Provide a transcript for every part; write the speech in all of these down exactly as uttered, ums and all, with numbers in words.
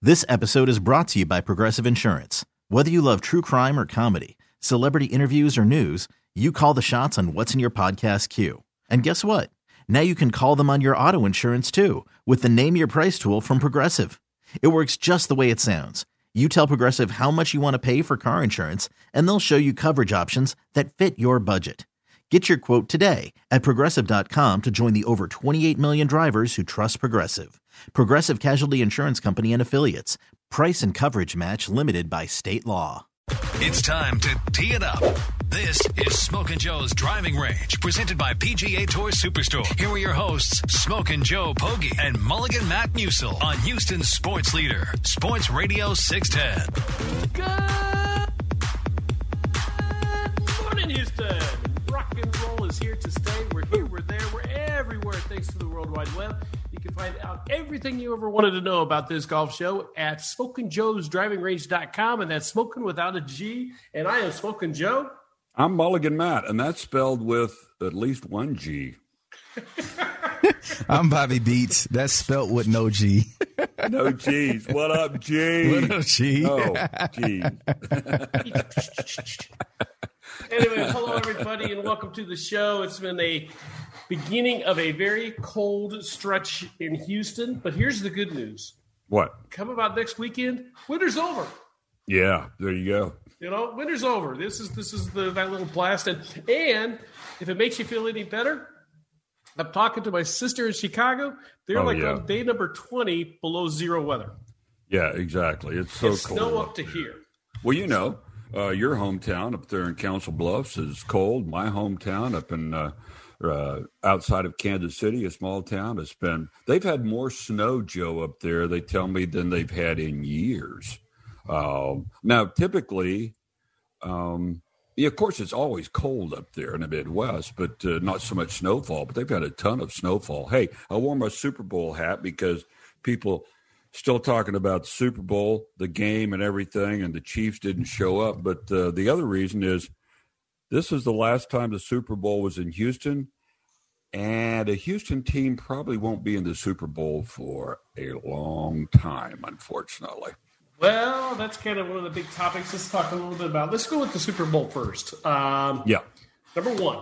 This episode is brought to you by Progressive Insurance. Whether you love true crime or comedy, celebrity interviews or news, you call the shots on what's in your podcast queue. And guess what? Now you can call them on your auto insurance too with the Name Your Price tool from Progressive. It works just the way it sounds. You tell Progressive how much you want to pay for car insurance, and they'll show you coverage options that fit your budget. Get your quote today at Progressive dot com to join the over twenty-eight million drivers who trust Progressive. Progressive Casualty Insurance Company and Affiliates. Price and coverage match limited by state law. It's time to tee it up. This is Smokin' Joe's Driving Range, presented by P G A Tour Superstore. Here are your hosts, Smokin' Joe Poggi and Mulligan Matt Musil on Houston's sports leader, Sports Radio six ten. Good morning, Houston. Rock and roll is here to stay. We're here, we're there, we're everywhere thanks to the World Wide Web. You can find out everything you ever wanted to know about this golf show at Smokin' Joe's Driving Range dot com, and that's Smokin' without a G. And I am Smokin' Joe. I'm Mulligan Matt, and that's spelled with at least one G. I'm Bobby Beats. That's spelled with no G. No G's. What up, G? What up, G? Oh, G. Anyway, hello, everybody, and welcome to the show. It's been a beginning of a very cold stretch in Houston, but here's the good news. What? Come about next weekend, winter's over. Yeah, there you go. You know, winter's over. This is this is the that little blast, and and if it makes you feel any better, I'm talking to my sister in Chicago. They're Oh, like yeah. on day number twenty below zero weather. Yeah, exactly. It's so It's cold. snow up to here. Well, you know, uh, your hometown up there in Council Bluffs is cold. My hometown up in uh, uh, outside of Kansas City, a small town, has been. They've had more snow, Joe, up there. They tell me than they've had in years. Um, now, typically, um, yeah, of course, it's always cold up there in the Midwest, but uh, not so much snowfall. But they've had a ton of snowfall. Hey, I wore my Super Bowl hat because people still talking about the Super Bowl, the game, and everything, and the Chiefs didn't show up. But uh, the other reason is this is the last time the Super Bowl was in Houston, and a Houston team probably won't be in the Super Bowl for a long time, unfortunately. Well, that's kind of one of the big topics. Let's talk a little bit about. Let's go with the Super Bowl first. Um, Yeah. Number one,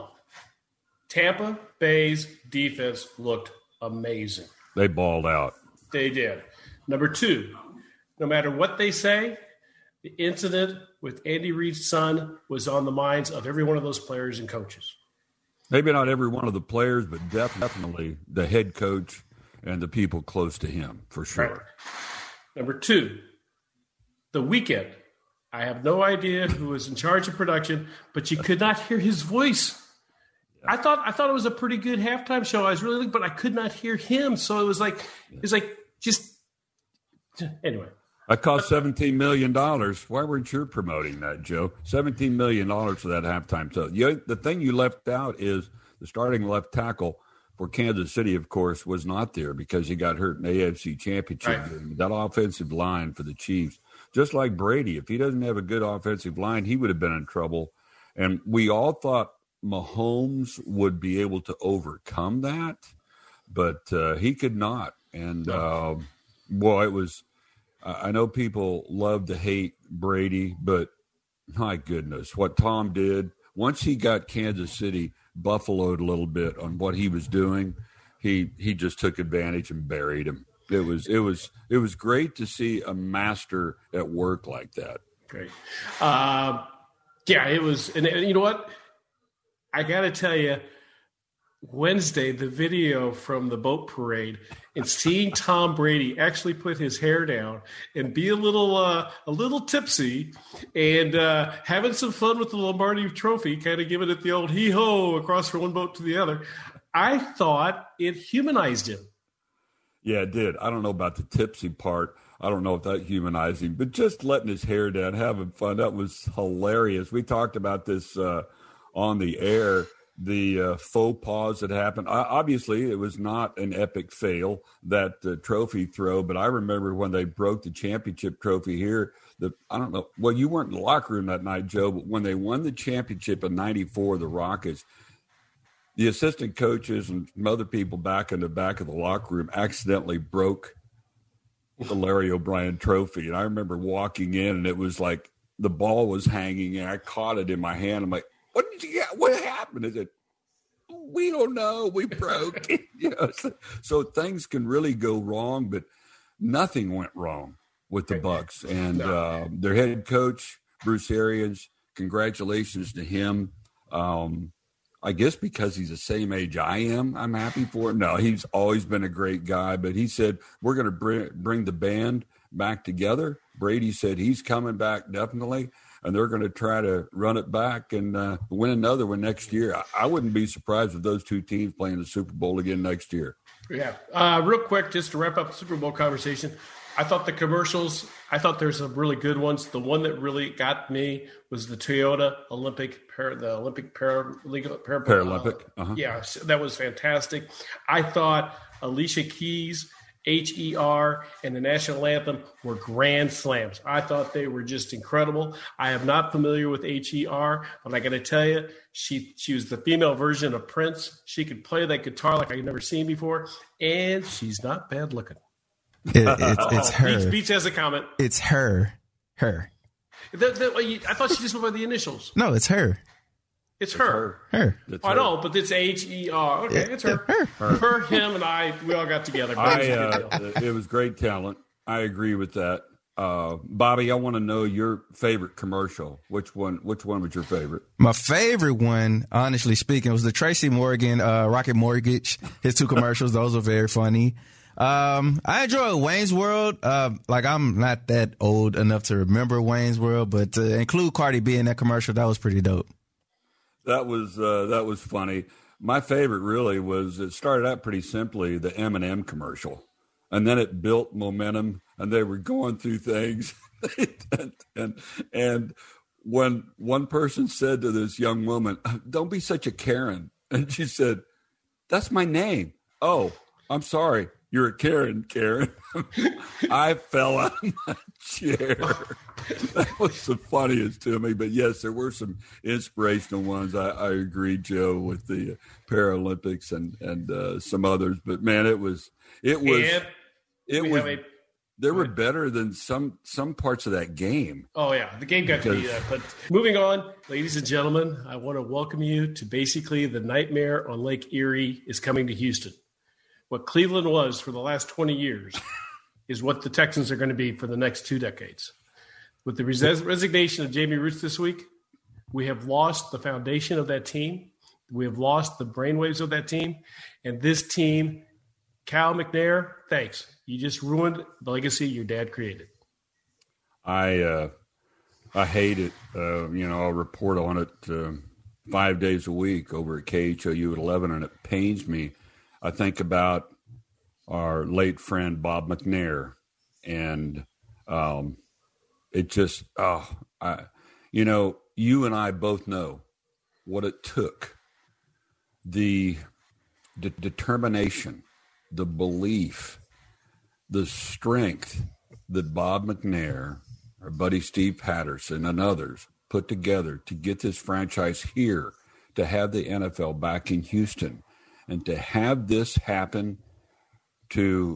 Tampa Bay's defense looked amazing. They balled out. They did. Number two, no matter what they say, the incident with Andy Reid's son was on the minds of every one of those players and coaches. Maybe not every one of the players, but definitely the head coach and the people close to him, for sure. Right. Number two, the weekend. I have no idea who was in charge of production, but you could not hear his voice. I thought I thought it was a pretty good halftime show. I was really, but I could not hear him. So it was like it was like just anyway. That cost seventeen million dollars. Why weren't you promoting that, Joe? seventeen million dollars for that halftime show. You, the thing you left out is the starting left tackle for Kansas City, of course, was not there because he got hurt in the A F C Championship Right. game. That offensive line for the Chiefs, just like Brady, if he doesn't have a good offensive line, he would have been in trouble. And we all thought Mahomes would be able to overcome that, but uh, he could not. And, uh, boy, it was – I know people love to hate Brady, but my goodness, what Tom did, once he got Kansas City buffaloed a little bit on what he was doing, he he just took advantage and buried him. It was it was it was great to see a master at work like that. Great. Um, yeah, it was. And, and you know what? I got to tell you, Wednesday, the video from the boat parade and seeing Tom Brady actually put his hair down and be a little uh, a little tipsy and uh, having some fun with the Lombardi trophy, kind of giving it the old hee-ho across from one boat to the other, I thought it humanized him. Yeah, it did. I don't know about the tipsy part. I don't know if that humanized him, but just letting his hair down, having fun, that was hilarious. We talked about this uh, on the air, the uh, faux pas that happened. I, obviously, it was not an epic fail, that uh, trophy throw, but I remember when they broke the championship trophy here, the, I don't know, well, you weren't in the locker room that night, Joe, but when they won the championship in ninety-four, the Rockets, the assistant coaches and some other people back in the back of the locker room accidentally broke the Larry O'Brien Trophy. And I remember walking in, and it was like the ball was hanging, and I caught it in my hand. I'm like, "What did you get? What happened?" Is it? We don't know. We broke. you know, so, so things can really go wrong, but nothing went wrong with the Bucs and uh, their head coach Bruce Arians. Congratulations to him. Um, I guess because he's the same age I am, I'm happy for him. No, he's always been a great guy, but he said we're going to bring bring the band back together. Brady said he's coming back definitely. And they're going to try to run it back and uh, win another one next year. I, I wouldn't be surprised if those two teams play in the Super Bowl again next year. Yeah. Uh, real quick, just to wrap up the Super Bowl conversation, I thought the commercials, I thought there's some really good ones. The one that really got me was the Toyota Olympic, Para, the Olympic Paralegal, Para, Paralympic. Uh-huh. Uh, yeah, so that was fantastic. I thought Alicia Keys, H E R, and the national anthem were grand slams. I thought they were just incredible. I am not familiar with H E R, but I got to tell you, she she was the female version of Prince. She could play that guitar like I've never seen before, and she's not bad looking. It, it's, it's her. Beats, Beats has a comment. It's her. Her. The, the, I thought she just went by the initials. No, it's her. It's her. Her. Oh, I know, but it's H E R. Okay, it's her. Her. Her. Her, him, and I, we all got together. I, uh, it was great talent. I agree with that. Uh, Bobby, I want to know your favorite commercial. Which one? Which one was your favorite? My favorite one, honestly speaking, was the Tracy Morgan uh, Rocket Mortgage. His two commercials; those were very funny. Um, I enjoy Wayne's World. Uh, like I'm not that old enough to remember Wayne's World, but to include Cardi B in that commercial, that was pretty dope. That was uh, that was funny. My favorite really was it started out pretty simply, the M and M commercial, and then it built momentum, and they were going through things, and, and and when one person said to this young woman, "Don't be such a Karen," and she said, "That's my name." "Oh, I'm sorry. You're a Karen, Karen." I fell out of my chair. That was the funniest to me. But, yes, there were some inspirational ones. I, I agree, Joe, with the Paralympics and, and uh, some others. But, man, it was it was and it we was a, they were better than some some parts of that game. Oh, yeah. The game got to be that. But moving on, ladies and gentlemen, I want to welcome you to basically the Nightmare on Lake Erie is coming to Houston. What Cleveland was for the last twenty years is what the Texans are going to be for the next two decades. With the res- resignation of Jamie Roots this week, we have lost the foundation of that team. We have lost the brainwaves of that team. And this team, Cal McNair, thanks. You just ruined the legacy your dad created. I uh, I hate it. Uh, you know, I'll report on it uh, five days a week over at K H O U at eleven, and it pains me. I think about our late friend Bob McNair, and um, it just, oh, I, you know, you and I both know what it took, the de- determination, the belief, the strength that Bob McNair, our buddy Steve Patterson, and others put together to get this franchise here, to have the N F L back in Houston. And to have this happen to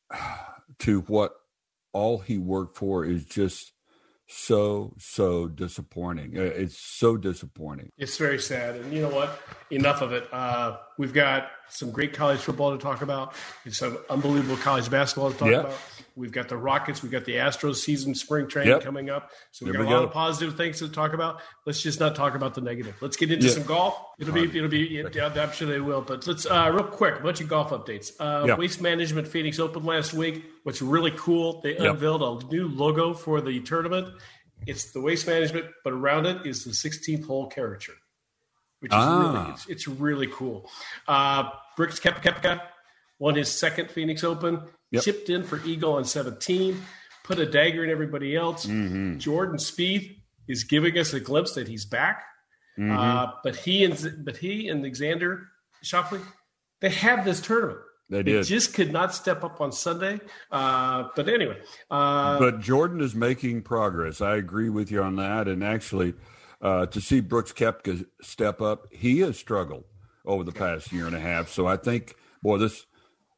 to what all he worked for is just so, so disappointing. It's so disappointing. It's very sad. And you know what? Enough of it. Uh, we've got some great college football to talk about. It's some unbelievable college basketball to talk yep. about. We've got the Rockets. We've got the Astros season spring training yep. coming up. So we've There got we a lot go. of positive things to talk about. Let's just not talk about the negative. Let's get into Yeah. some golf. It'll be, it'll be, yeah, I'm sure they will. But let's, uh, real quick, a bunch of golf updates. Uh, Yeah. Waste Management Phoenix Open last week. What's really cool, they Yeah. unveiled a new logo for the tournament. It's the Waste Management, but around it is the sixteenth hole caricature, which is Ah. really it's, it's really cool. Uh, Brooks Koepka won his second Phoenix Open, Yep. chipped in for eagle on seventeen, put a dagger in everybody else. Mm-hmm. Jordan Spieth is giving us a glimpse that he's back, Mm-hmm. uh, but he and but he and Alexander Schauffele, they have this tournament. They They did. just could not step up on Sunday. Uh, but anyway, uh, But Jordan is making progress. I agree with you on that. And actually, uh, to see Brooks Koepka step up, he has struggled over the past year and a half. So I think, boy, this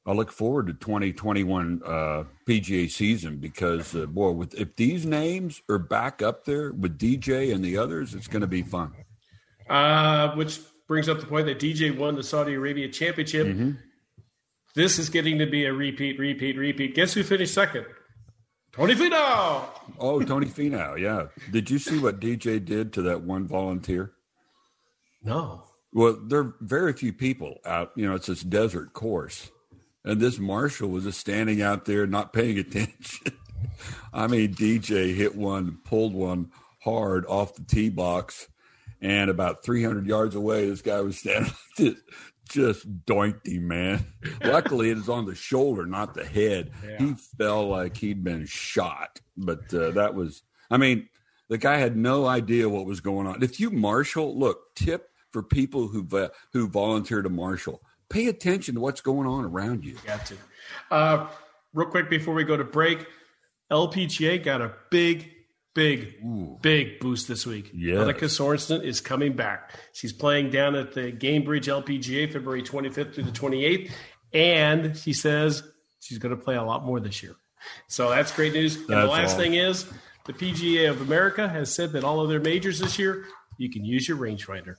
I look forward to twenty twenty-one uh, P G A season because, uh, boy, with if these names are back up there with D J and the others, it's going to be fun. Uh, which brings up the point that D J won the Saudi Arabia Championship. Mm-hmm. This is getting to be a repeat, repeat, repeat. Guess who finished second? Tony Finau. Oh, Tony Finau, yeah. Did you see what D J did to that one volunteer? No. Well, there are very few people out. You know, it's this desert course. And this marshal was just standing out there not paying attention. I mean, D J hit one, pulled one hard off the tee box, and about three hundred yards away, this guy was standing just, just doinked him, man. Luckily, it was on the shoulder, not the head. Yeah. He fell like he'd been shot. But uh, that was, I mean, the guy had no idea what was going on. If you marshal, look, tip for people who who volunteer to marshal. Pay attention to what's going on around you. Got to. Uh, real quick before we go to break, L P G A got a big, big, Ooh. big boost this week. Yes. Annika Sorenstam is coming back. She's playing down at the Gamebridge L P G A February twenty-fifth through the twenty-eighth, and she says she's going to play a lot more this year. So that's great news. And that's the last awesome. thing is the P G A of America has said that all of their majors this year, you can use your rangefinder.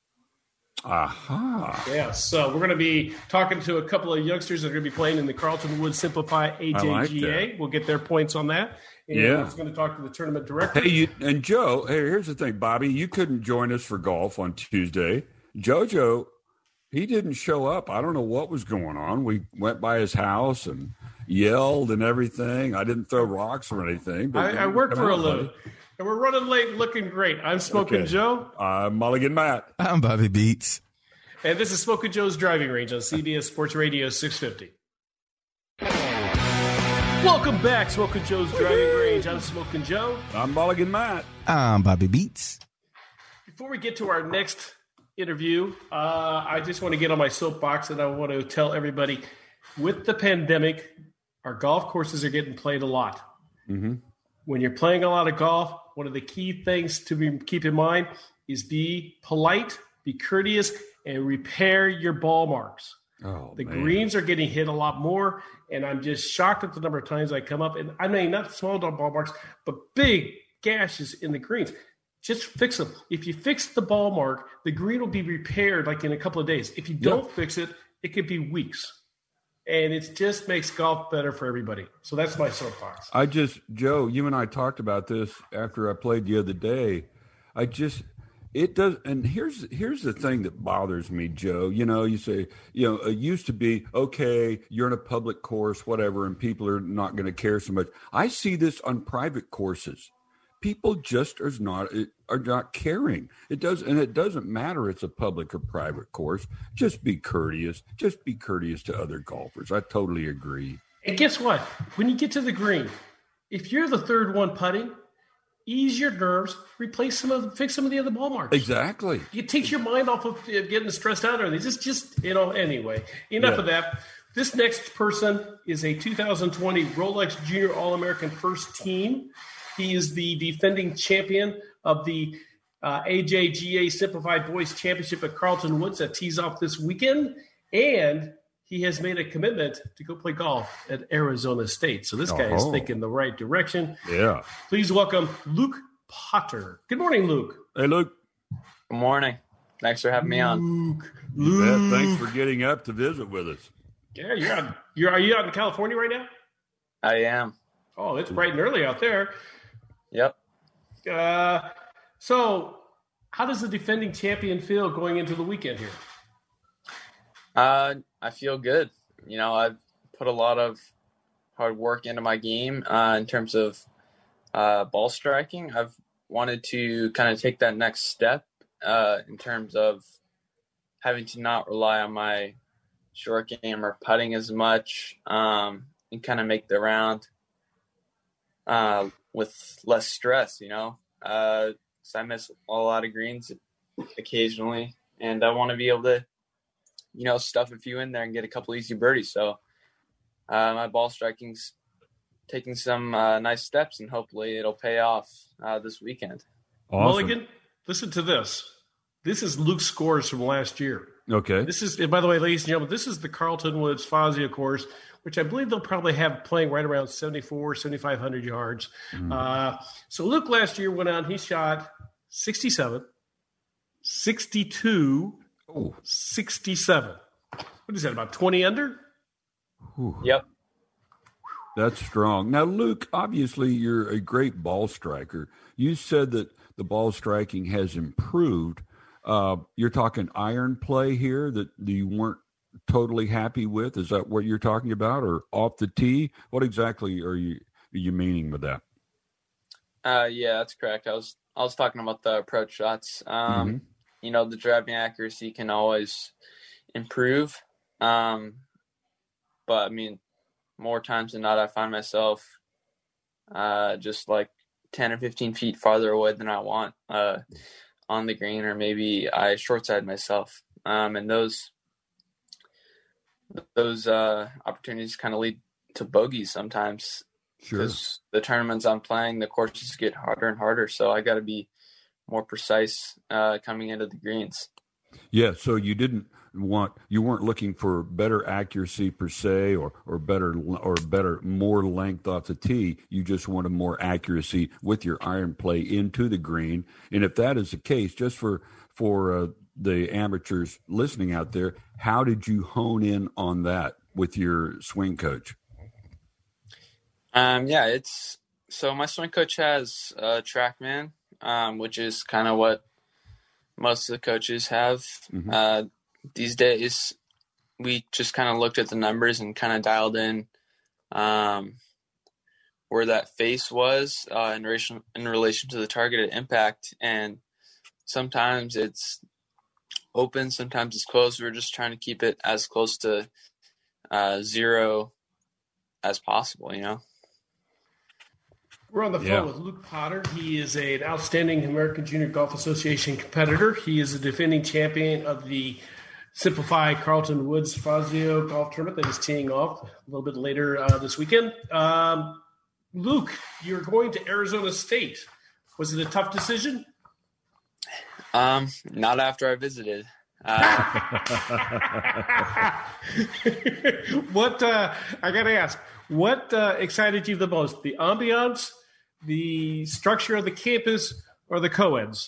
Aha. Yeah, so we're going to be talking to a couple of youngsters that are going to be playing in the Carlton Woods Simplify A J G A. Like we'll get their points on that. And yeah. we're going to talk to the tournament director. Hey, you, and Joe, hey, here's the thing, Bobby, you couldn't join us for golf on Tuesday. JoJo, he didn't show up. I don't know what was going on. We went by his house and yelled and everything. I didn't throw rocks or anything. But I, I work for a living. And we're running late and looking great. I'm Smoking okay. Joe. I'm Mulligan Matt. I'm Bobby Beats. And this is Smoking Joe's Driving Range on C B S Sports Radio six fifty. Welcome back, Smoking Joe's Driving Range. I'm Smoking Joe. I'm Mulligan Matt. I'm Bobby Beats. Before we get to our next interview, uh, I just want to get on my soapbox and I want to tell everybody, with the pandemic, our golf courses are getting played a lot. Mm-hmm. When you're playing a lot of golf, one of the key things to be, keep in mind is be polite, be courteous, and repair your ball marks. Oh, the man. greens are getting hit a lot more, and I'm just shocked at the number of times I come up, and I mean, not small ball marks, but big gashes in the greens. Just fix them. If you fix the ball mark, the green will be repaired like in a couple of days. If you don't yep. fix it, it could be weeks. And it just makes golf better for everybody. So that's my soapbox. I just, Joe, you and I talked about this after I played the other day. I just, it does. And here's, here's the thing that bothers me, Joe. You know, you say, you know, it used to be, okay, you're in a public course, whatever, and people are not going to care so much. I see this on private courses. People just are not are not caring. It does, and it doesn't matter it's a public or private course. Just be courteous. Just be courteous to other golfers. I totally agree. And guess what? When you get to the green, if you're the third one putting, ease your nerves. Replace some of, the, fix some of the other ball marks. Exactly. It takes your mind off of getting stressed out or anything. Just, just you know. Anyway, enough yeah. of that. This next person is a two thousand twenty Rolex Junior All-American First Team. He is the defending champion of the uh, A J G A Simplified Boys Championship at Carlton Woods that tees off this weekend. And he has made a commitment to go play golf at Arizona State. So this guy oh. is thinking the right direction. Yeah. Please welcome Luke Potter. Good morning, Luke. Hey, Luke. Good morning. Thanks for having me on. Luke. Luke. Luke. Thanks for getting up to visit with us. Yeah, you're out. You're, are you out in California right now? I am. Oh, it's bright and early out there. Yep. Uh, so how does the defending champion feel going into the weekend here? Uh, I feel good. You know, I've put a lot of hard work into my game uh, in terms of uh, ball striking. I've wanted to kind of take that next step uh, in terms of having to not rely on my short game or putting as much um, and kind of make the round uh, with less stress, you know. Uh, so I miss a lot of greens occasionally, and I want to be able to, you know, stuff a few in there and get a couple easy birdies. So uh, my ball striking's taking some uh, nice steps, and hopefully it'll pay off uh, this weekend. Awesome. Mulligan, listen to this. This is Luke's scores from last year. Okay. This is, and by the way, ladies and gentlemen, this is the Carlton Woods Fazio course, which I believe they'll probably have playing right around seventy-four, seventy-five hundred yards. Mm. Uh, so Luke last year went out, he shot sixty-seven, sixty-two, oh. sixty-seven. What is that, about twenty under? Whew. Yep. That's strong. Now, Luke, obviously you're a great ball striker. You said that the ball striking has improved. Uh, you're talking iron play here that you weren't totally happy with. Is that what you're talking about, or off the tee? What exactly are you are you meaning with that? Uh, yeah, that's correct. I was I was talking about the approach shots. Um, mm-hmm. You know, the driving accuracy can always improve. Um, but I mean, more times than not, I find myself uh, just like ten or fifteen feet farther away than I want uh, on the green, or maybe I short side myself. Um, and those those uh, opportunities kind of lead to bogeys sometimes. Sure. Because the tournaments I'm playing, the courses get harder and harder, so I got to be more precise uh, coming into the greens. Yeah, so you didn't want you weren't looking for better accuracy per se, or or better or better more length off the tee. You just wanted more accuracy with your iron play into the green. And if that is the case, just for for uh, the amateurs listening out there, how did you hone in on that with your swing coach? Um, yeah, it's so my swing coach has a TrackMan, um, which is kind of what most of the coaches have. Mm-hmm. Uh, these days, we just kind of looked at the numbers and kind of dialed in um, where that face was uh, in relation in relation to the targeted impact. And sometimes it's open, sometimes it's closed. We're just trying to keep it as close to uh, zero as possible, you know. We're on the phone yeah. with Luke Potter. He is a, an outstanding American Junior Golf Association competitor. He is a defending champion of the Simplified Carlton Woods Fazio Golf Tournament that is teeing off a little bit later uh, this weekend. Um, Luke, you're going to Arizona State. Was it a tough decision? Um, not after I visited. Uh, what uh, I got to ask, what uh, excited you the most? The ambiance, the structure of the campus, or the co-eds?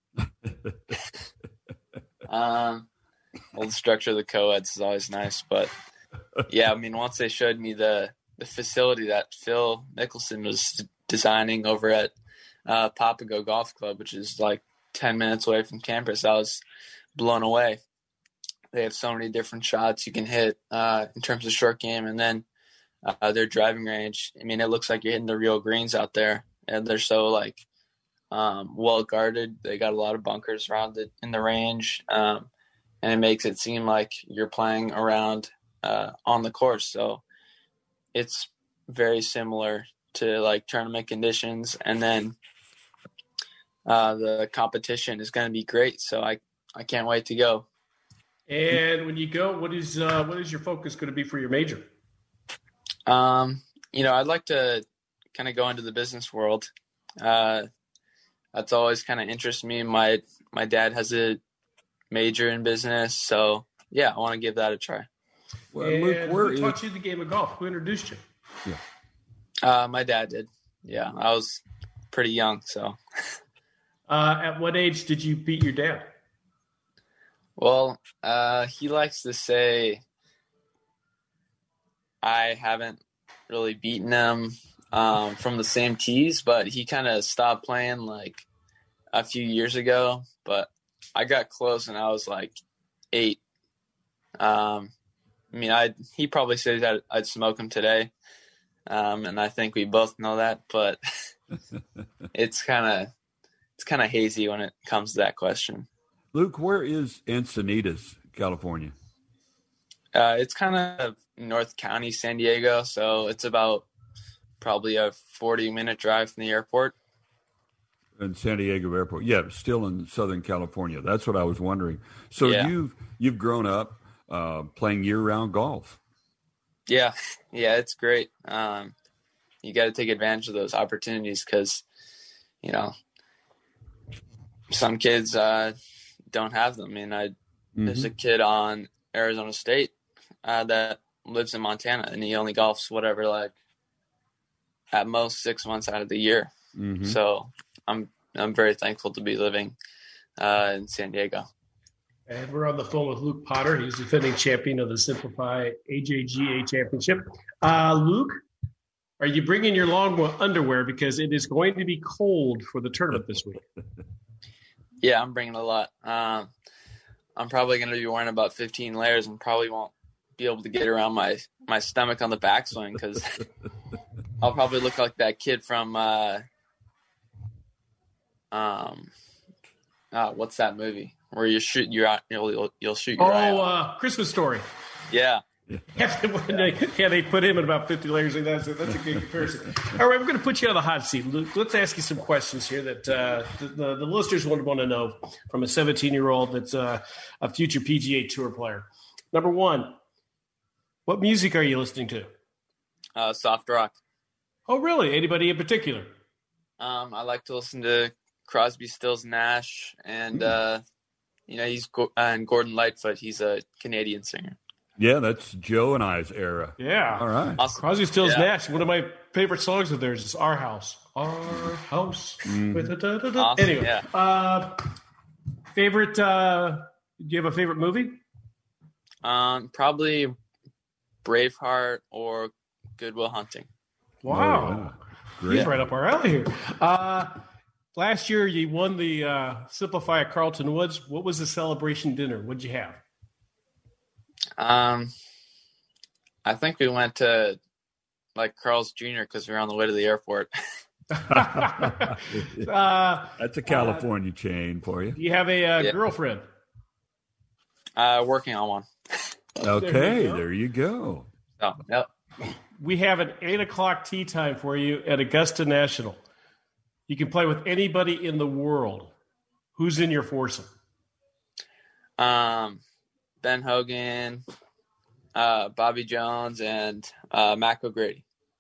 um, well, the structure of the co-eds is always nice, but yeah, I mean, once they showed me the, the facility that Phil Mickelson was designing over at uh, Papago Golf Club, which is like ten minutes away from campus, I was blown away. They have so many different shots you can hit uh, in terms of short game, and then uh, their driving range. I mean, it looks like you're hitting the real greens out there, and they're so like um, well guarded. They got a lot of bunkers around it in the range, um, and it makes it seem like you're playing around uh, on the course. So it's very similar to like tournament conditions, and then uh, the competition is going to be great. So I I can't wait to go. And when you go, what is uh, what is your focus going to be for your major? Um, you know, I'd like to kind of go into the business world. Uh, that's always kind of interests me. My my dad has a major in business, so yeah, I want to give that a try. Well, and Luke, who is... taught you the game of golf? Who introduced you? Yeah, uh, my dad did. Yeah, I was pretty young, so. Uh, at what age did you beat your dad? Well, uh, he likes to say I haven't really beaten him um, from the same tees, but he kind of stopped playing like a few years ago. But I got close, and I was like eight. Um, I mean, I he probably says I'd, I'd smoke him today, um, and I think we both know that. But it's kind of it's kind of hazy when it comes to that question. Luke, where is Encinitas, California? Uh, it's kind of North County, San Diego, so it's about probably a forty-minute drive from the airport. In San Diego Airport, yeah, still in Southern California. That's what I was wondering. So yeah. you've you've grown up uh, playing year-round golf. Yeah, yeah, it's great. Um, you got to take advantage of those opportunities because, you know, some kids uh, – don't have them. I mean, I mm-hmm. there's a kid on Arizona State uh, that lives in Montana, and he only golfs whatever, like at most six months out of the year. Mm-hmm. So I'm I'm very thankful to be living uh, in San Diego. And we're on the phone with Luke Potter. He's defending champion of the Simplify A J G A Championship. Uh, Luke, are you bringing your long underwear because it is going to be cold for the tournament this week? Yeah, I'm bringing a lot. Um, I'm probably going to be wearing about fifteen layers and probably won't be able to get around my, my stomach on the backswing because I'll probably look like that kid from uh, um, uh, what's that movie where you shoot your eye, you'll, you'll you'll shoot your oh, eye Oh, uh, Christmas Story. Yeah. Yeah, they, yeah, they put him in about fifty layers. That's a, that's a good comparison. All right, we're going to put you on the hot seat, Luke. Let's ask you some questions here that uh, the, the, the listeners would want to know from a seventeen-year-old that's uh, a future P G A Tour player. Number one, what music are you listening to? Uh, soft rock. Oh, really? Anybody in particular? Um, I like to listen to Crosby, Stills, Nash, and uh, you know he's uh, and Gordon Lightfoot. He's a Canadian singer. Yeah, that's Joe and I's era. Yeah. All right. Awesome. Crosby, Stills, yeah. Nash. One of my favorite songs of theirs is Our House. Our House. Mm. Awesome. Anyway, yeah. uh, favorite, uh, do you have a favorite movie? Um, probably Braveheart or Good Will Hunting. Wow. Oh, yeah. Great. He's right up our alley here. Uh, last year, you won the uh, Simplify at Carlton Woods. What was the celebration dinner? What'd you have? Um, I think we went to like Carl's Junior because we were on the way to the airport. uh, That's a California uh, chain for you. Do you have a uh, yeah. girlfriend? Uh, working on one. Okay, there you go. There you go. Oh, yep. We have an eight o'clock tee time for you at Augusta National. You can play with anybody in the world. Who's in your foursome? Um. Ben Hogan, uh, Bobby Jones, and uh, Mac O'Grady.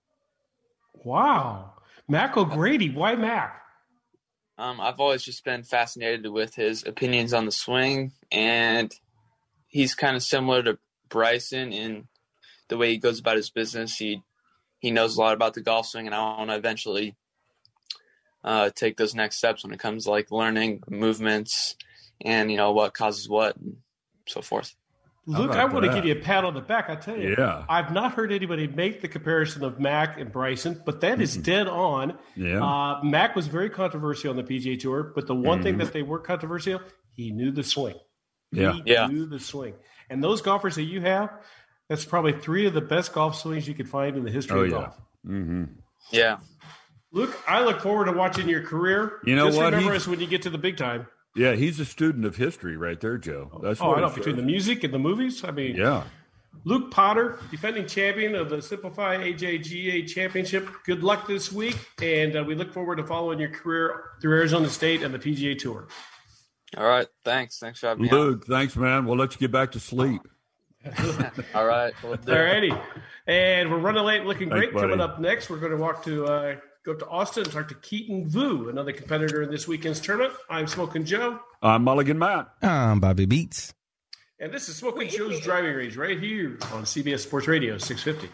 Wow. Mac O'Grady. Why Mac? Um, I've always just been fascinated with his opinions on the swing, and he's kind of similar to Bryson in the way he goes about his business. He he knows a lot about the golf swing, and I want to eventually uh, take those next steps when it comes to like learning movements and, you know, what causes what. And so forth. Luke, I want that? to give you a pat on the back. I tell you, yeah. I've not heard anybody make the comparison of Mac and Bryson, but that is mm-hmm. dead on. Yeah. Uh, Mac was very controversial on the P G A Tour, but the one mm-hmm. thing that they were controversial, he knew the swing. Yeah. He yeah. knew the swing. And those golfers that you have, that's probably three of the best golf swings you could find in the history oh, of yeah. golf. Mm-hmm. Yeah. Luke, I look forward to watching your career. You know Just what? remember He's... us when you get to the big time. Yeah, he's a student of history right there, Joe. That's oh, what I know. Between the music and the movies, I mean, yeah. Luke Potter, defending champion of the Simplify A J G A Championship. Good luck this week, and uh, we look forward to following your career through Arizona State and the P G A Tour. All right, thanks. Thanks for having me. Luke, out. Thanks, man. We'll let you get back to sleep. All right. We'll All righty. And we're running late, looking great. Thanks, Coming up next, we're going to walk to uh, go to Austin and talk to Keaton Vu, another competitor in this weekend's tournament. I'm Smoking Joe. I'm Mulligan Matt. I'm Bobby Beats. And this is Smoking Joe's Driving Range right here on C B S Sports Radio six fifty.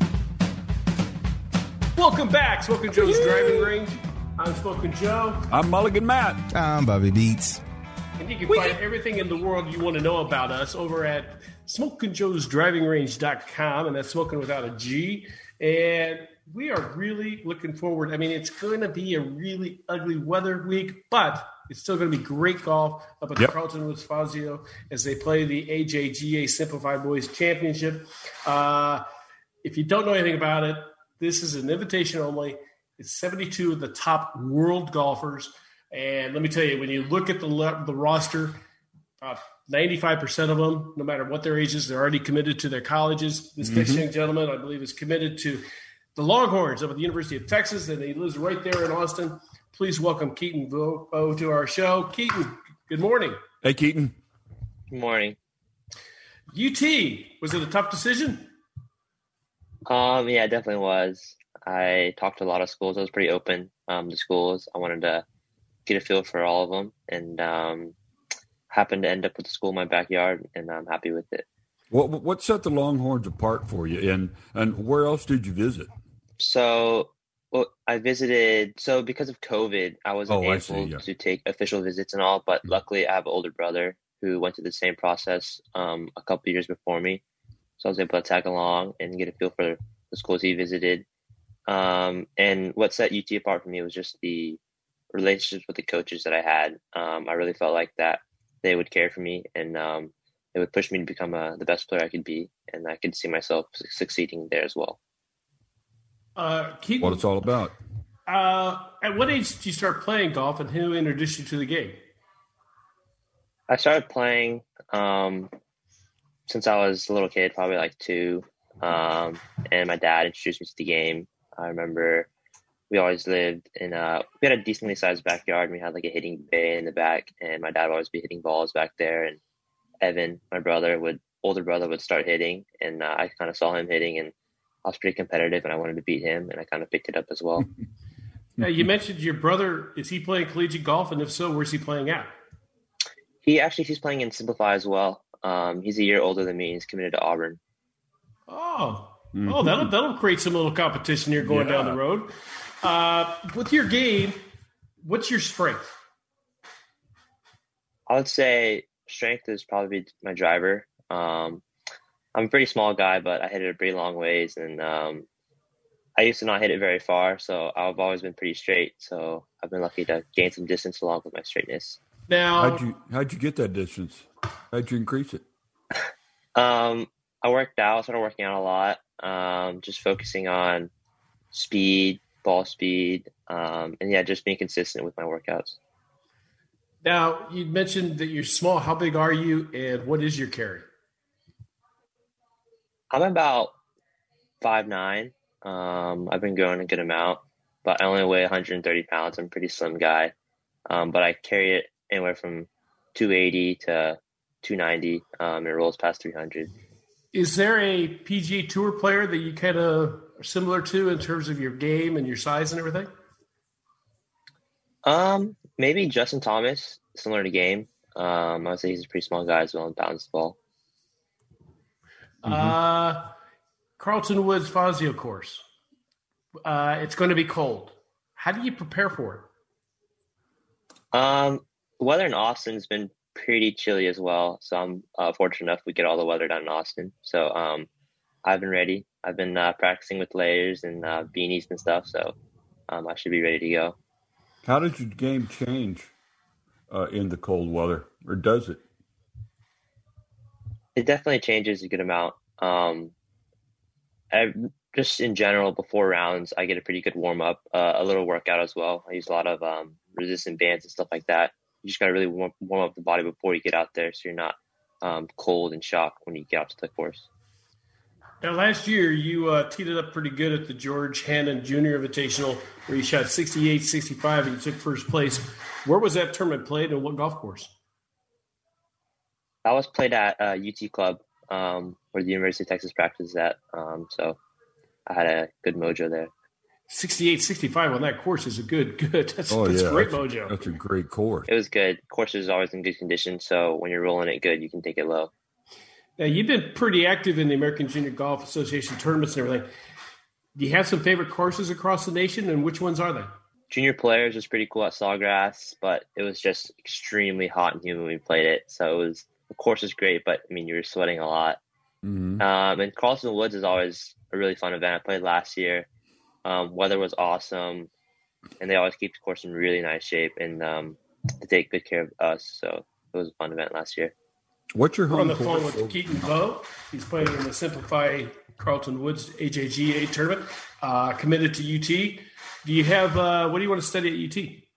Welcome back, Smoking Joe's Driving Range. I'm Smoking Joe. I'm Mulligan Matt. I'm Bobby Beats. And you can find everything in the world you want to know about us over at smoking joes driving range dot com, and that's smoking without a G. And we are really looking forward. I mean, it's going to be a really ugly weather week, but it's still going to be great golf up at yep. Carlton Woods Fazio as they play the A J G A Simplified Boys Championship. Uh, if you don't know anything about it, this is an invitation only. It's seventy-two of the top world golfers. And let me tell you, when you look at the the roster, uh, ninety-five percent of them, no matter what their ages, they're already committed to their colleges. This mm-hmm. next young gentleman, I believe, is committed to the Longhorns up at the University of Texas, and he lives right there in Austin. Please welcome Keaton Vo to our show. Keaton, good morning. Hey, Keaton. Good morning. U T, was it a tough decision? Um, yeah, it definitely was. I talked to a lot of schools. I was pretty open um, to schools. I wanted to get a feel for all of them, and um, happened to end up with the school in my backyard, and I'm happy with it. What what set the Longhorns apart for you, and and where else did you visit? So, well, I visited. So because of COVID, I wasn't Oh, I able see, yeah. to take official visits and all. But Mhm. luckily, I have an older brother who went through the same process um, a couple of years before me, so I was able to tag along and get a feel for the schools he visited. Um, and what set U T apart for me was just the relationships with the coaches that I had. Um, I really felt like that they would care for me, and um, it would push me to become uh, the best player I could be, and I could see myself su- succeeding there as well. Uh, Keaton, What it's all about? uh, at what age did you start playing golf, and who introduced you to the game? I started playing um, since I was a little kid, probably like two, um, and my dad introduced me to the game. I remember we always lived in a we had a decently sized backyard, and we had like a hitting bay in the back, and my dad would always be hitting balls back there, and Evan, my brother, would older brother would start hitting, and uh, I kind of saw him hitting, and I was pretty competitive, and I wanted to beat him, and I kind of picked it up as well. Now, you mentioned your brother. Is he playing collegiate golf, and if so, where's he playing at? He actually he's playing in Simplify as well. Um, he's a year older than me. He's committed to Auburn. Oh, Mhm. oh, that'll that'll create some little competition here going Yeah. down the road. Uh, with your game, what's your strength? I would say strength is probably my driver. Um, I'm a pretty small guy, but I hit it a pretty long ways, and um, I used to not hit it very far, so I've always been pretty straight. So I've been lucky to gain some distance along with my straightness. Now, How'd you how'd you get that distance? How'd you increase it? Um, I worked out, started working out a lot, um, just focusing on speed, ball speed, um, and yeah, just being consistent with my workouts. now you mentioned that you're small. How big are you, and what is your carry? I'm about five nine. Um, I've been growing a good amount, but I only weigh one hundred thirty pounds. I'm a pretty slim guy, um, but I carry it anywhere from two eighty to two ninety, um, and it rolls past three hundred. Is there a P G A Tour player that you kind of are similar to in terms of your game and your size and everything? Um, maybe Justin Thomas, similar to game. Um, I would say he's a pretty small guy as well and bounce the ball. Uh, Carlton Woods Fazio course. Uh, it's going to be cold. How do you prepare for it? Um, the weather in Austin has been pretty chilly as well, so I'm uh, fortunate enough we get all the weather down in Austin. So um, I've been ready. I've been uh, practicing with layers and uh, beanies and stuff, so um, I should be ready to go. How did your game change uh, in the cold weather, or does it? It definitely changes a good amount. Um, I, just in general, before rounds, I get a pretty good warm up, uh, a little workout as well. I use a lot of um, resistant bands and stuff like that. You just got to really warm, warm up the body before you get out there, so you're not um, cold and shocked when you get out to the course. Now, last year, you uh, teed it up pretty good at the George Hannon Junior Invitational, where you shot sixty-eight sixty-five and you took first place. Where was that tournament played and what golf course? I was played at uh, U T Club, um, where the University of Texas practices at, um, so I had a good mojo there. sixty-eight sixty-five on that course is a good, good. That's, Oh that's yeah, great that's, mojo. That's a great course. It was good. Course is always in good condition, so when you're rolling it good, you can take it low. Now, you've been pretty active in the American Junior Golf Association tournaments and everything. Do you have some favorite courses across the nation, and which ones are they? Junior Players was pretty cool at Sawgrass, but it was just extremely hot and humid when we played it. So it was the course was great, but I mean you were sweating a lot. Mm-hmm. Um, and Carlton Woods is always a really fun event. I played last year. Um, weather was awesome, and they always keep the course in really nice shape, and um, they take good care of us. So it was a fun event last year. What's your We're home on the phone course? with Keaton Bowe. He's playing in the Simplify Carlton Woods H A G A tournament, uh, committed to U T. Do you have, uh, what do you want to study at U T?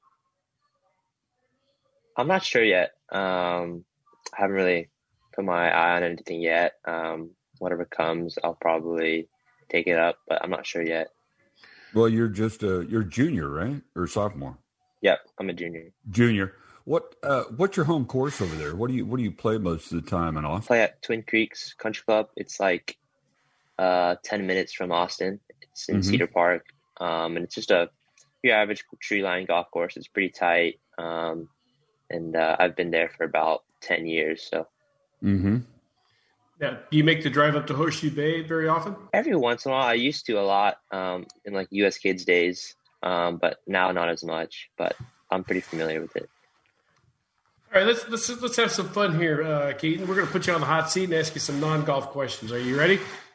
I'm not sure yet. Um, I haven't really put my eye on anything yet. Um, whatever comes, I'll probably take it up, but I'm not sure yet. Well, you're just a you're junior, right, or sophomore? Yep, I'm a junior. Junior. What uh, what's your home course over there? What do you what do you play most of the time in Austin? Play at Twin Creeks Country Club. It's like uh, ten minutes from Austin. It's in Mhm. Cedar Park, um, and it's just a your average tree line golf course. It's pretty tight, um, and uh, I've been there for about ten years. So, Mm-hmm. Now, do you make the drive up to Horseshoe Bay very often? every once in a while, I used to a lot um, in like U S Kids days, um, but now not as much. But I'm pretty familiar with it. All right, let's let's let's have some fun here, uh, Keaton. We're going to put you on the hot seat and ask you some non-golf questions. Are you ready?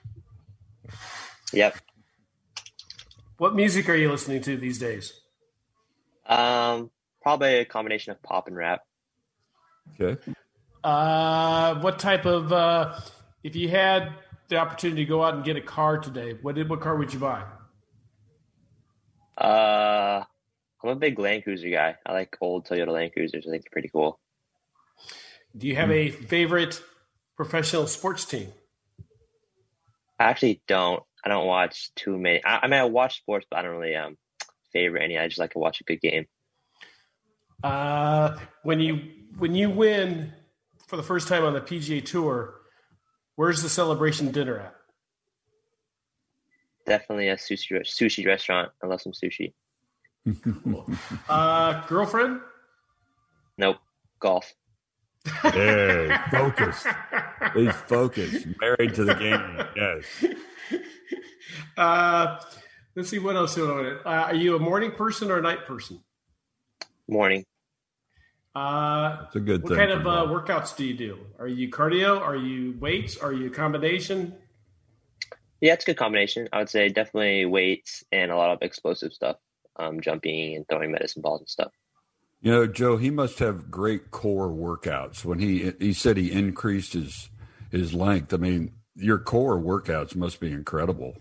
Yep. What music are you listening to these days? Um, probably a combination of pop and rap. Okay. Uh, what type of uh, if you had the opportunity to go out and get a car today, what what car would you buy? Uh, I'm a big Land Cruiser guy. I like old Toyota Land Cruisers. I think they're pretty cool. Do you have a favorite professional sports team? I actually don't. I don't watch too many. I, I mean, I watch sports, but I don't really um favorite any. I just like to watch a good game. Uh, when you when you win for the first time on the P G A Tour, where's the celebration dinner at? Definitely a sushi sushi restaurant. I love some sushi. Uh, girlfriend? Nope. Golf. Hey, focused. He's focused. Married to the game. Yes. Uh, let's see what else. Uh, are you a morning person or a night person? Morning. Uh, It's a good what thing. kind for of uh, golf. workouts do you do? Are you cardio? Are you weights? Are you a combination? Yeah, it's a good combination. I would say definitely weights and a lot of explosive stuff. Um, jumping and throwing medicine balls and stuff. You know, Joe, he must have great core workouts. When he he said he increased his his length, I mean, your core workouts must be incredible.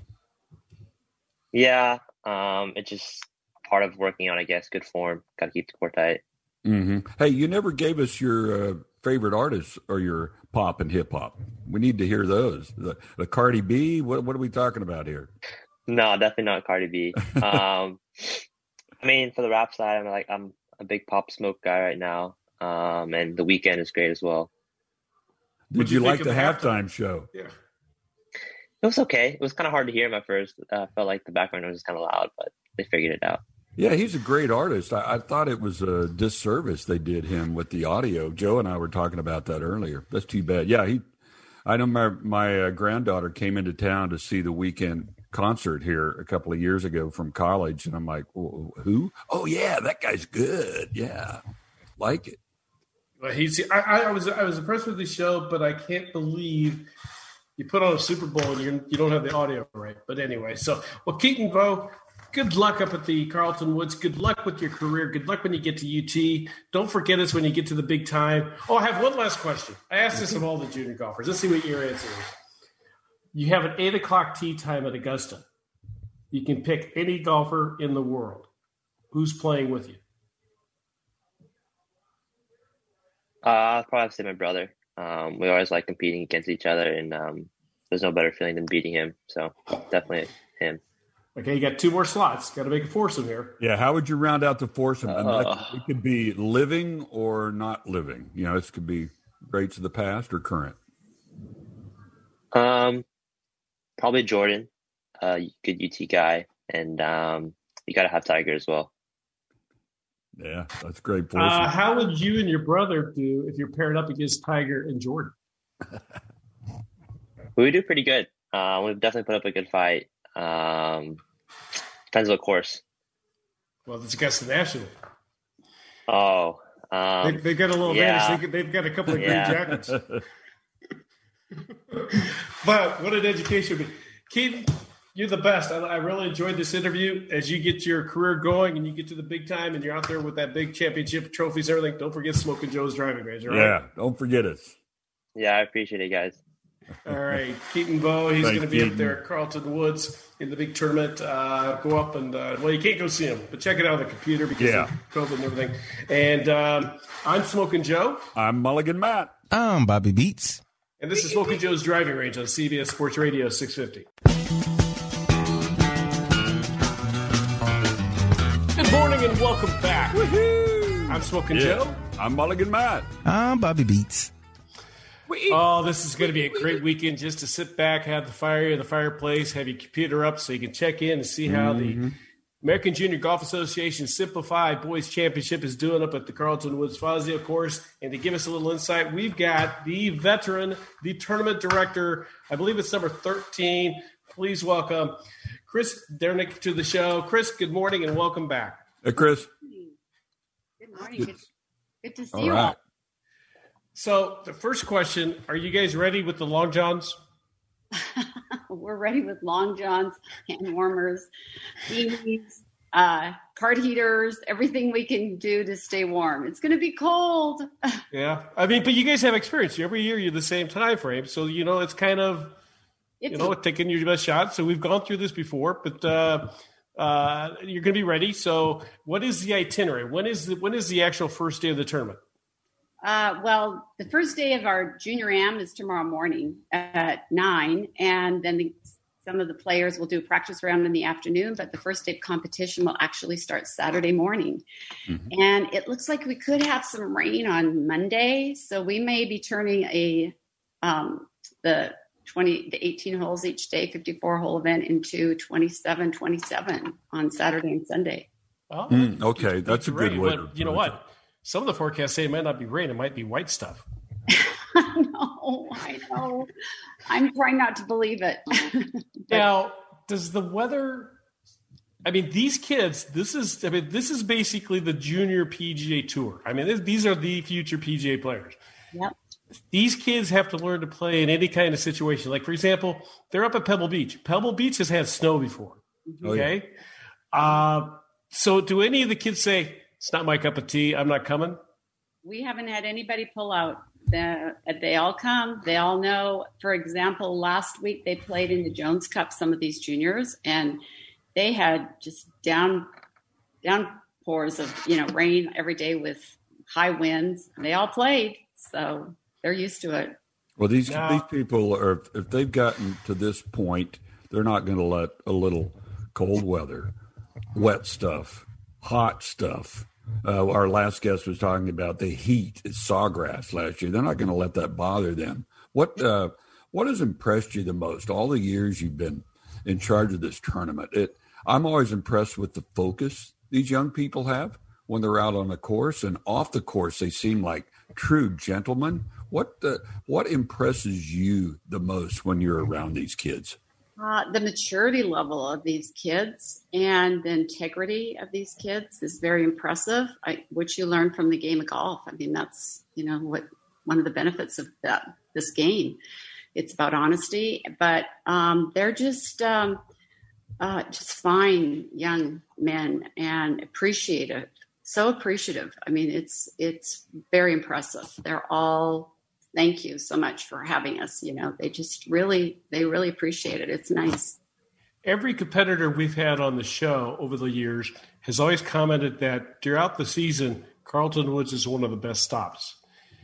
Yeah. Um, it's just part of working on, I guess, good form. Got to keep the core tight. Mm-hmm. Hey, you never gave us your uh, favorite artists or your pop and hip hop. We need to hear those. The, the Cardi B. What what are we talking about here? No, definitely not Cardi B. Um, I mean, for the rap side, I'm like I'm a big Pop Smoke guy right now, um, and The Weeknd is great as well. Did What'd you, you like think the of halftime show? Yeah. It was okay. It was kind of hard to hear him at first. I uh, felt like the background was kind of loud, but they figured it out. Yeah, he's a great artist. I, I thought it was a disservice they did him with the audio. Joe and I were talking about that earlier. That's too bad. Yeah, he. I know my my uh, granddaughter came into town to see the Weeknd concert here a couple of years ago from college, and I'm like, who? Oh yeah, that guy's good. Yeah, like it. Well, he's. I, I was. I was impressed with the show, but I can't believe you put on a Super Bowl and you you don't have the audio right. But anyway, so well, Keaton Bo, good luck up at the Carlton Woods. Good luck with your career. Good luck when you get to U T. Don't forget us when you get to the big time. Oh, I have one last question. I asked this of all the junior golfers. Let's see what your answer is. You have an eight o'clock tee time at Augusta. You can pick any golfer in the world. Who's playing with you? Uh, I'll probably have to say my brother. Um, we always like competing against each other, and um, there's no better feeling than beating him. So definitely him. Okay, you got two more slots. Got to make a foursome here. Yeah, how would you round out the foursome? And Uh. that- it could be living or not living. You know, it could be greats of the past or current. Um, probably Jordan, uh, good U T guy, and um, you got to have Tiger as well. Yeah, that's great foursome. Uh, how would you and your brother do if you're paired up against Tiger and Jordan? We would do pretty good. Uh, we've definitely put up a good fight. Um, depends what course. Well, it's against the National. Oh, um, They, they've got a little yeah. advantage. They, they've got a couple of Yeah. green jackets. But what an education. Keaton, you're the best. I, I really enjoyed this interview. As you get your career going and you get to the big time and you're out there with that big championship trophies, everything, don't forget Smoking Joe's driving range. All right? Yeah, don't forget us. yeah, I appreciate it, guys. All right, Keaton Bowe, he's Thanks, going to be up Keaton. there at Carlton Woods in the big tournament. Uh, go up and, uh, well, you can't go see him, but check it out on the computer because Yeah. of COVID and everything. And um, I'm Smoking Joe, I'm Mulligan Matt. I'm Bobby Beats. and this is Smoking Joe's Driving Range on C B S Sports Radio six fifty. Good morning and welcome back. Woohoo! I'm Smoking Yeah. Joe. I'm Mulligan Matt. I'm Bobby Beats. Oh, this is going to be a great weekend just to sit back, have the fire in the fireplace, have your computer up so you can check in and see how Mm-hmm. the American Junior Golf Association Simplified Boys Championship is doing up at the Carlton Woods Fazio course. And to give us a little insight, we've got the veteran, the tournament director. I believe it's number thirteen. Please welcome Chris Dernick to the show. Chris, good morning and welcome back. Hey, Chris. Good morning. Good, good to see All you right. all. So the first question, are you guys ready with the long johns? We're ready with long johns, hand warmers, beanies, uh, card heaters, everything we can do to stay warm. It's going to be cold. Yeah. I mean, but you guys have experience. Every year you're the same time frame. So, you know, it's kind of, It's, you know, taking your best shot. So we've gone through this before, but uh, uh, you're going to be ready. So what is the itinerary? When is the, when is the actual first day of the tournament? uh, well, the first day of our junior am is tomorrow morning at nine, and then the, some of the players will do a practice round in the afternoon, but the first day of competition will actually start Saturday morning. Mm-hmm. And it looks like we could have some rain on Monday, so we may be turning a um, the twenty, the eighteen holes each day, fifty-four hole event into twenty-seven, twenty-seven on Saturday and Sunday. Oh, Mm, okay, that's a good rain, way. but to you know put it. what? Some of the forecasts say it might not be rain. It might be white stuff. I know, I know. I'm trying not to believe it. Now, does the weather? I mean, these kids. This is. I mean, this is basically the junior P G A Tour. I mean, these are the future P G A players. Yep. These kids have to learn to play in any kind of situation. Like, for example, they're up at Pebble Beach. Pebble Beach has had snow before. Oh, yeah. Okay. Uh, so, do any of the kids say it's not my cup of tea? I'm not coming. We haven't had anybody pull out. The, they all come. They all know. For example, last week they played in the Jones Cup, some of these juniors, and they had just down downpours of, you know, rain every day with high winds. They all played, so they're used to it. Well, these No. these people are, if they've gotten to this point, they're not going to let a little cold weather, wet stuff, hot stuff. Uh, our last guest was talking about the heat at Sawgrass last year. They're not going to let that bother them. What uh, what has impressed you the most all the years you've been in charge of this tournament? It, I'm always impressed with the focus these young people have when they're out on the course, and off the course they seem like true gentlemen. What uh, what impresses you the most when you're around these kids? Uh, the maturity level of these kids and the integrity of these kids is very impressive, I, which you learn from the game of golf. I mean, that's, you know, what one of the benefits of that, this game. It's about honesty, but um, they're just um, uh, just fine young men and appreciative, so appreciative. I mean, it's it's very impressive. They're all, thank you so much for having us. You know, they just really, they really appreciate it. It's nice. Every competitor we've had on the show over the years has always commented that throughout the season, Carlton Woods is one of the best stops.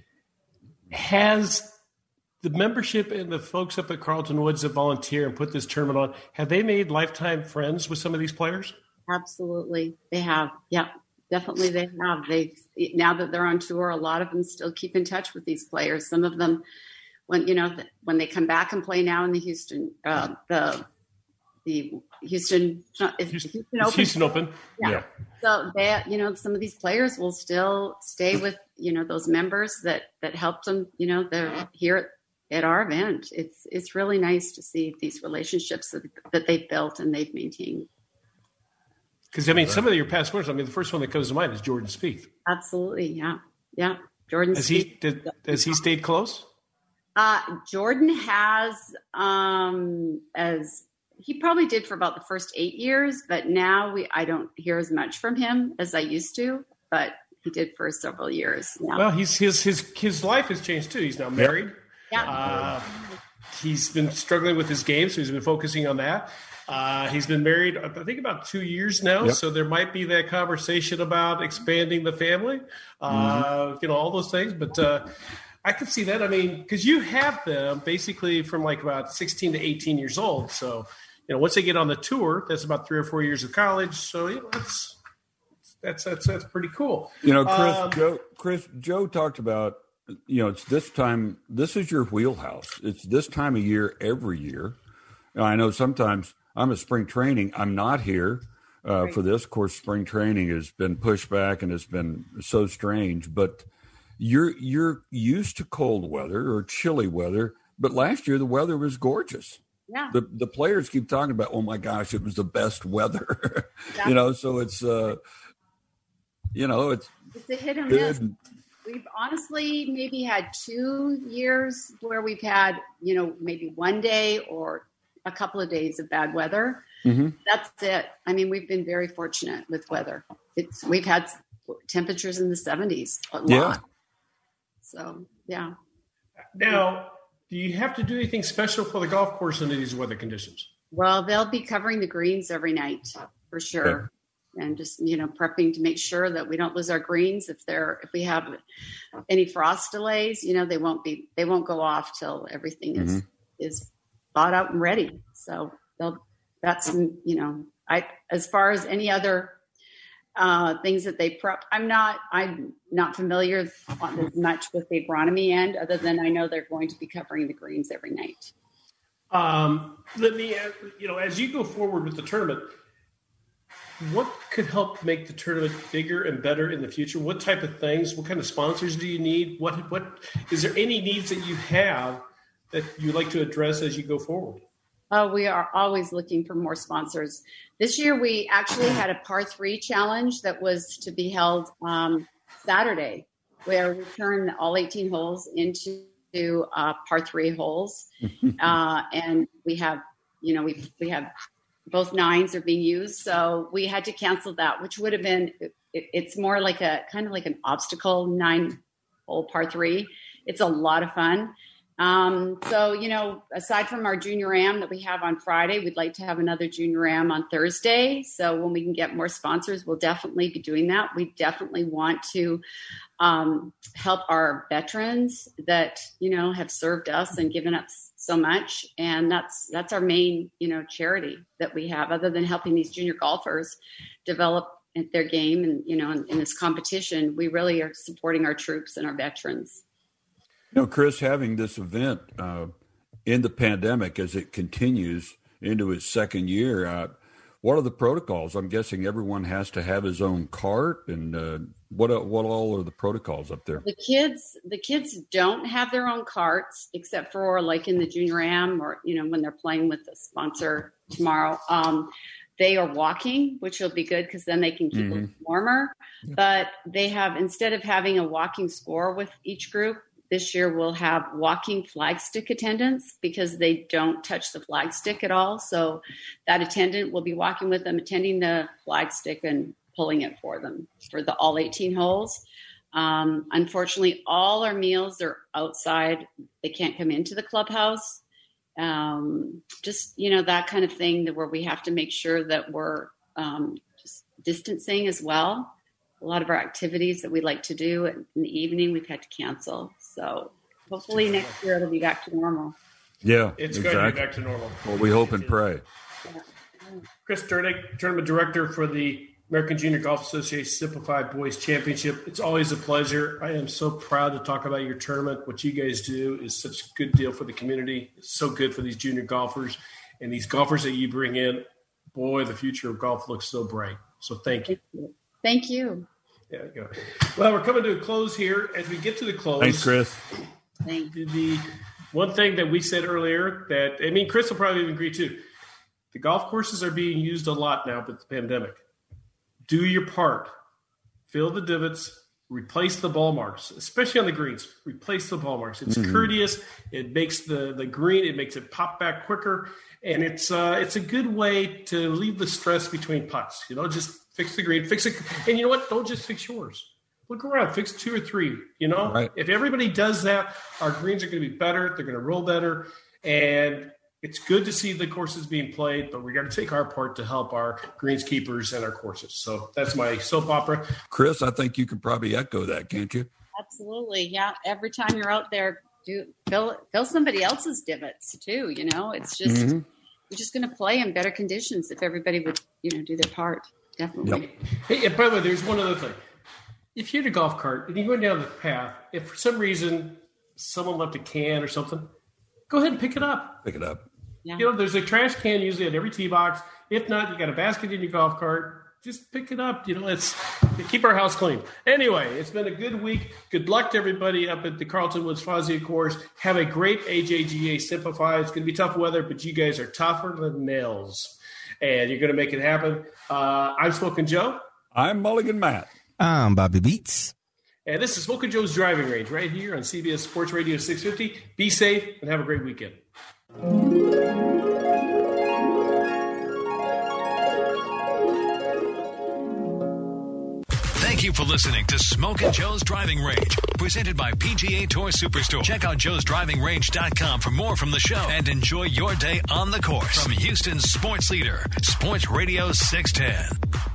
Has the membership and the folks up at Carlton Woods that volunteer and put this tournament on, have they made lifetime friends with some of these players? Absolutely. They have. Yeah, definitely they have. They, now that they're on tour, a lot of them still keep in touch with these players. Some of them, when, you know, when they come back and play now in the Houston, uh, the, the Houston, is Houston, Houston it's Open. Houston Open. Yeah. yeah. So they, you know, some of these players will still stay with, you know, those members that, that helped them, you know, they're here at, at our event. It's, it's really nice to see these relationships that, that they've built and they've maintained. Because, I mean, some of your past winners, I mean, the first one that comes to mind is Jordan Spieth. Absolutely. Yeah. Yeah. Jordan Has Spieth. he, did, has he stayed close? Uh, Jordan has, um, as he probably did for about the first eight years, but now we, I don't hear as much from him as I used to, but he did for several years. Yeah. Well, he's, his, his, his life has changed too. He's now married. Yeah. Uh, he's been struggling with his game, so he's been focusing on that. Uh, he's been married, I think, about two years now. Yep. So there might be that conversation about expanding the family, uh, mm-hmm. you know, all those things. But uh, I could see that. I mean, because you have them basically from like about sixteen to eighteen years old. So, you know, once they get on the tour, that's about three or four years of college. So, you know, that's that's that's, that's pretty cool. You know, Chris, um, Joe, Chris, Joe talked about, you know, it's this time, this is your wheelhouse. It's this time of year every year. Now, I know sometimes I'm at spring training. I'm not here. uh, Right. for this. Of course, spring training has been pushed back and it's been so strange. But you're you're used to cold weather or chilly weather. But last year the weather was gorgeous. Yeah. The the players keep talking about, oh my gosh, it was the best weather. Yeah. You know, so it's uh, you know it's It's a hit or good. miss. We've honestly maybe had two years where we've had, you know, maybe one day or a couple of days of bad weather. Mm-hmm. That's it. I mean, we've been very fortunate with weather. It's we've had temperatures in the seventies a lot. Yeah. So yeah. Now, do you have to do anything special for the golf course under these weather conditions? Well, they'll be covering the greens every night for sure. Okay. And just, you know, prepping to make sure that we don't lose our greens. If they're, if we have any frost delays, you know, they won't be, they won't go off till everything is, Mhm. is thought out and ready. So they'll, that's, you know, I, as far as any other uh, things that they prep, I'm not, I'm not familiar as much with the agronomy end, other than I know they're going to be covering the greens every night. Um, let me, ask, you know, as you go forward with the tournament, what could help make the tournament bigger and better in the future? What type of things? What kind of sponsors do you need? What what is there any needs that you have that you'd like to address as you go forward? Oh, we are always looking for more sponsors. This year, we actually had a par three challenge that was to be held um, Saturday, where we turned all eighteen holes into uh, par three holes, uh, and we have, you know, we we have. Both nines are being used. So we had to cancel that, which would have been, it, it's more like a kind of like an obstacle nine hole par three. It's a lot of fun. Um, so, you know, aside from our junior am that we have on Friday, we'd like to have another junior am on Thursday. So when we can get more sponsors, we'll definitely be doing that. We definitely want to um, help our veterans that, you know, have served us and given us so much. And that's, that's our main, you know, charity that we have, other than helping these junior golfers develop their game. And, you know, in, in this competition, we really are supporting our troops and our veterans. You know, Chris, having this event uh, in the pandemic as it continues into its second year, uh, what are the protocols? I'm guessing everyone has to have his own cart, and uh, what what all are the protocols up there? The kids, the kids don't have their own carts, except for like in the junior am, or you know when they're playing with the sponsor tomorrow. Um, they are walking, which will be good because then they can keep Mm-hmm. it warmer. But they have, instead of having a walking score with each group, this year we'll have walking flag stick attendants because they don't touch the flag stick at all. So that attendant will be walking with them, attending the flag stick and pulling it for them for the all eighteen holes. Um, unfortunately, all our meals are outside. They can't come into the clubhouse. Um, just, you know, that kind of thing that where we have to make sure that we're um, just distancing as well. A lot of our activities that we like to do in the evening, we've had to cancel. So hopefully next year it'll be back to normal. Yeah, It's exactly. going to be back to normal. Well, we hope and pray. Chris Durnick, Tournament Director for the American Junior Golf Association Simplified Boys Championship. It's always a pleasure. I am so proud to talk about your tournament. What you guys do is such a good deal for the community. It's so good for these junior golfers. And these golfers that you bring in, boy, the future of golf looks so bright. So thank you. Thank you. There you go. Well, we're coming to a close here. As we get to the close, Thanks, Chris. Thank you. the one thing that we said earlier that, I mean, Chris will probably even agree too. The golf courses are being used a lot now with the pandemic. Do your part. Fill the divots. Replace the ball marks, especially on the greens. Replace the ball marks. It's Mm-hmm. courteous. It makes the, the green, it makes it pop back quicker. And it's uh, it's a good way to leave the stress between putts. You know, just fix the green, fix it. And you know what? Don't just fix yours. Look around, fix two or three. You know, Right. If everybody does that, our greens are going to be better. They're going to roll better. And it's good to see the courses being played, but we got to take our part to help our greenskeepers and our courses. So that's my soap opera. Chris, I think you could probably echo that, can't you? Absolutely. Yeah. Every time you're out there, do fill fill somebody else's divots too. You know, it's just Mhm. you're just going to play in better conditions if everybody would, you know, do their part. Definitely. Yep. Hey, and by the way, there's one other thing. If you're in a golf cart and you're going down the path, if for some reason someone left a can or something, go ahead and pick it up. Pick it up. Yeah. You know, there's a trash can usually at every tee box. If not, you got a basket in your golf cart. Just pick it up. You know, let's keep our house clean. Anyway, it's been a good week. Good luck to everybody up at the Carlton Woods Fuzzy course. Have a great A J G A Simplify. It's going to be tough weather, but you guys are tougher than nails. And you're going to make it happen. Uh, I'm Smoking Joe. I'm Mulligan Matt. I'm Bobby Beats. And this is Smoking Joe's Driving Range right here on C B S Sports Radio six fifty. Be safe and have a great weekend. Thank you for listening to Smokin' Joe's Driving Range, presented by P G A Tour Superstore. Check out joes driving range dot com for more from the show and enjoy your day on the course. From Houston's sports leader, Sports Radio six ten.